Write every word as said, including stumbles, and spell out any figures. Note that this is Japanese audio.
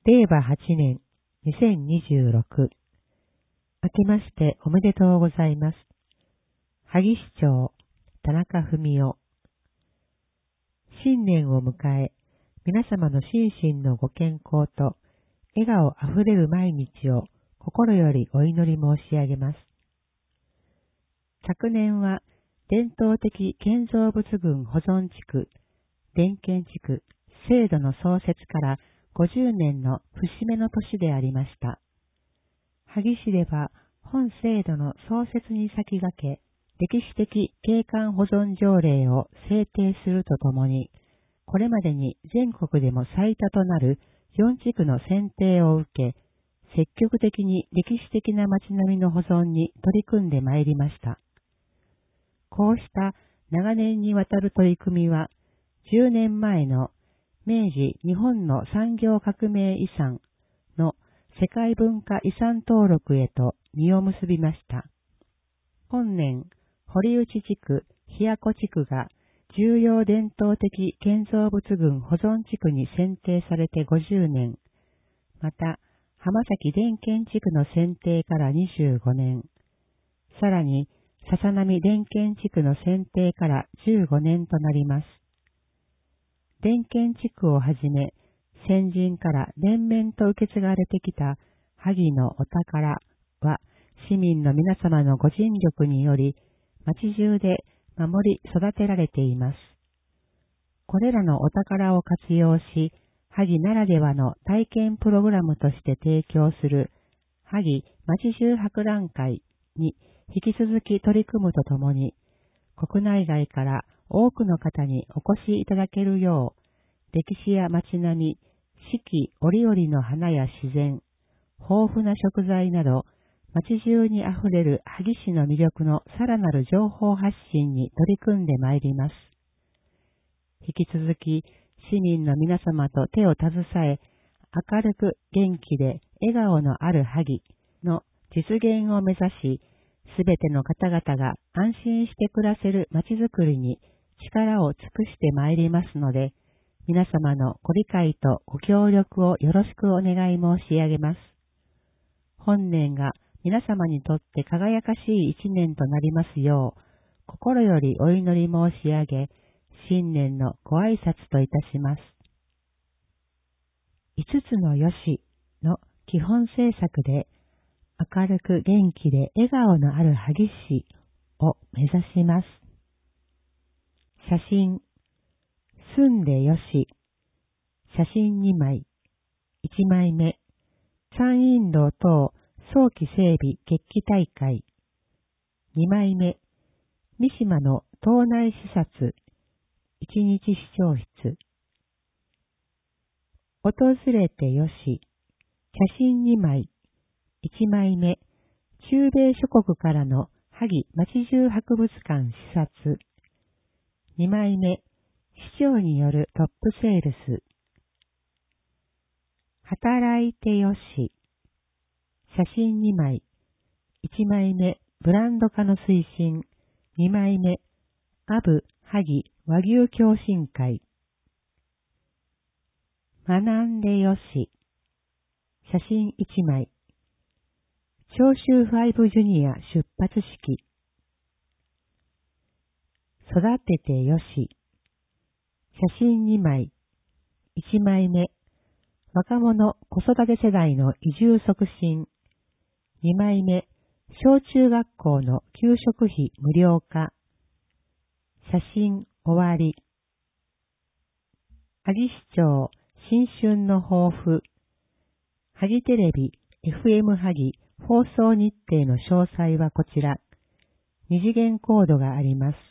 れいわはちねんにせんにじゅうろく明けましておめでとうございます。萩市長田中文夫。新年を迎え、皆様の心身のご健康と笑顔あふれる毎日を心よりお祈り申し上げます。昨年は伝統的建造物群保存地区、伝建地区制度の創設からごじゅうねんの節目の年でありました。萩市では本制度の創設に先駆け、歴史的景観保存条例を制定するとともに、これまでに全国でも最多となるよん地区の選定を受け、積極的に歴史的な街並みの保存に取り組んでまいりました。こうした長年にわたる取り組みは、じゅうねんまえの明治日本の産業革命遺産の世界文化遺産登録へと実を結びました。本年、堀内地区、檜谷湖地区が重要伝統的建造物群保存地区に選定されてごじゅうねん、また、浜崎伝建地区の選定からにじゅうごねん、さらに、笹波伝建地区の選定からじゅうごねんとなります。伝建地区をはじめ、先人から連綿と受け継がれてきた萩のお宝は、市民の皆様のご尽力により、町中で守り育てられています。これらのお宝を活用し、萩ならではの体験プログラムとして提供する萩町中博覧会に引き続き取り組むとともに、国内外から多くの方にお越しいただけるよう、歴史や街並み、四季折々の花や自然、豊富な食材など、街中にあふれる萩市の魅力のさらなる情報発信に取り組んでまいります。引き続き、市民の皆様と手を携え、明るく元気で笑顔のある萩の実現を目指し、すべての方々が安心して暮らせる街づくりに力を尽くしてまいりますので、皆様のご理解とご協力をよろしくお願い申し上げます。本年が皆様にとって輝かしい一年となりますよう、心よりお祈り申し上げ、新年のご挨拶といたします。五つのよしの基本政策で、明るく元気で笑顔のある萩市を目指します。写真、住んでよし、写真にまい、いちまいめ、山陰道等早期整備決起大会、にまいめ、三島の島内視察、いちにち視聴室、訪れてよし、写真にまい、いちまいめ、中米諸国からの萩町中博物館視察、にまいめ、市長によるトップセールス、働いてよし、写真にまい、いちまいめ、ブランド化の推進、にまいめ、アブ萩和牛共進会、学んでよし、写真いちまい、長州ファイブジュニア出発式、育ててよし、写真にまい、いちまいめ、若者子育て世代の移住促進、にまいめ、小中学校の給食費無料化、写真終わり。萩市長新春の抱負、萩テレビ エフエム 萩放送日程の詳細はこちら、二次元コードがあります。